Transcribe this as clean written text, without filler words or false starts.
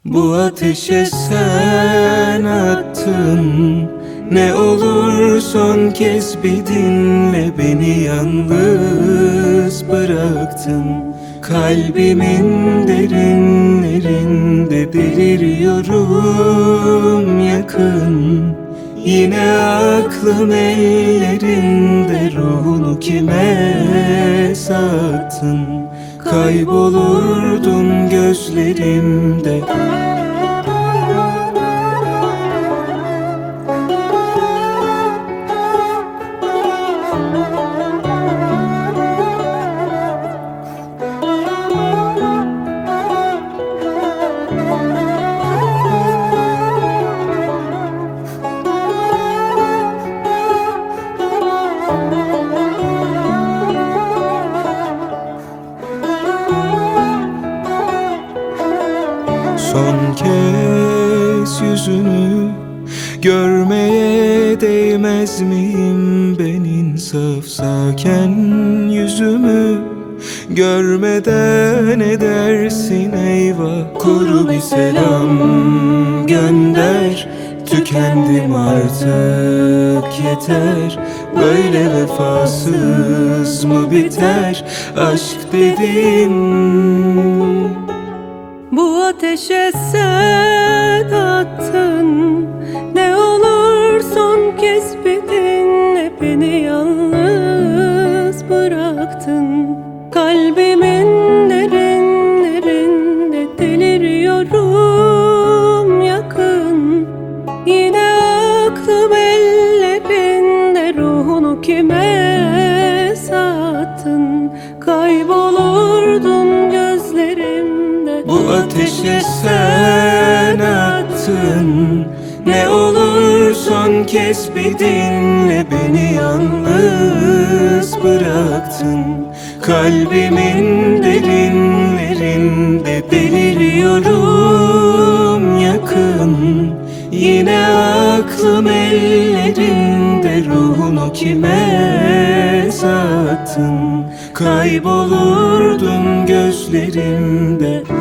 Bu ateşe sen attın. Ne olur son kez bir dinle, beni yalnız bıraktın. Kalbimin derinlerinde deliriyorum yakın. Yine aklım ellerinde, ruhunu kime sattın? Kaybolurdun gözlerimde. Son kez yüzünü görmeye değmez miyim ben, insaf sağken yüzümü görmeden edersin eyvah. Kuru bir selam gönder, tükendim artık yeter. Böyle vefasız mı biter aşk dedin? Bu ateşe sen attın. Ne olur son kez bir dinle, beni yalnız bıraktın. Kalbimin derinlerinde deliriyorum yakın. Yine aklım ellerinde, ruhunu kime sattın? Kaybolurdun gözlerimde. Bu ateşe sen attın. Ne olur son kez bir dinle, beni yalnız bıraktın. Kalbimin derinlerinde deliriyorum yakın. Yine aklım ellerinde, ruhunu kime sattın? Kaybolurdun gözlerimde.